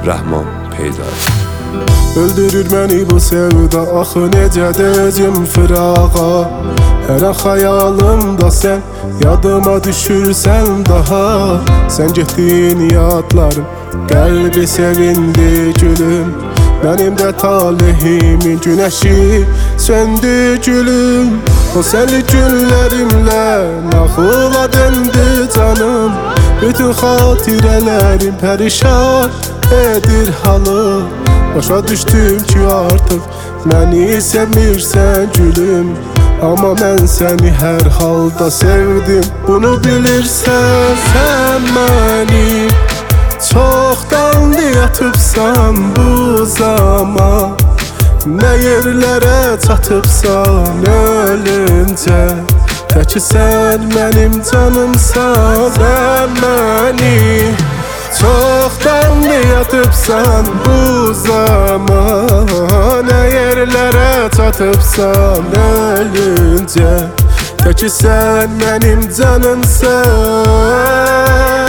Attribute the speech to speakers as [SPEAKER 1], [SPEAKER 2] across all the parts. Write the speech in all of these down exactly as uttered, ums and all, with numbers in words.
[SPEAKER 1] Rəhman Peydayev.
[SPEAKER 2] Öldürür məni bu sevda, axı necə dözüm fırağa. Hər an xəyalımda sən, yadıma düşürsən daha. Sən getdin yadlarım, qəlbi sevindi gülüm. Mənim də talehimin günəşi söndü gülüm. O sənli günlərimlə nağıla döndü canım. Bütün xatirələrim pərişan edir halı. Başa düşdüm ki artıq məni sevmirsən gülüm. Amma mən səni hər halda sevdim, bunu bilirsən. Sən məni çoxdan yatıbsan bu zaman, nə yerlərə çatıbsan ölüncə. Təki sən mənim canımsan. Sən məni çoxdan yatıbsan bu zaman, nə yerlərə çatıbsan ölüncə. Təki sən mənim canımsan.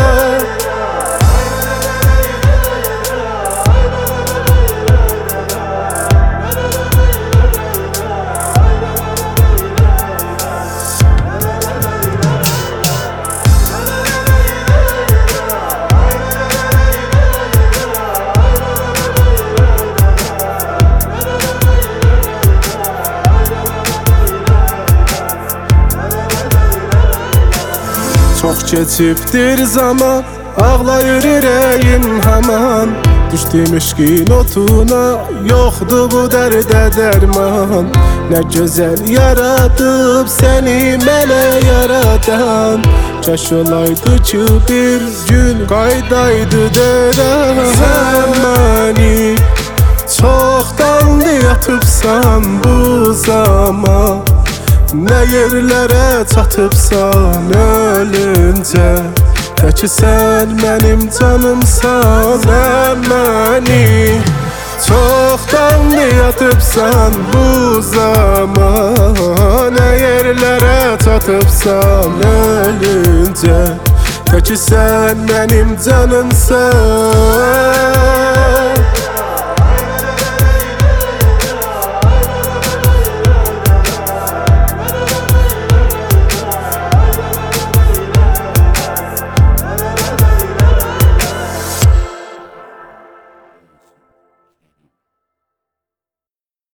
[SPEAKER 2] Çox keçibdir zaman, ağlayır ürəyim haman. Düşdüm eşqin otuna, yoxdur bu dərdə dərman. Nə gözəl yaradıb səni mənə yaradan. Kaş olaydı ki bir gün qaydaydı dərən. Sən məni çoxdan yatıbsan bu zaman, nə yerlərə çatıbsan ölüncə. Təki sən mənim canımsan. Sən məni çoxdan yatıbsan bu zaman, nə yerlərə çatıbsan ölüncə. Təki sən mənim canımsan.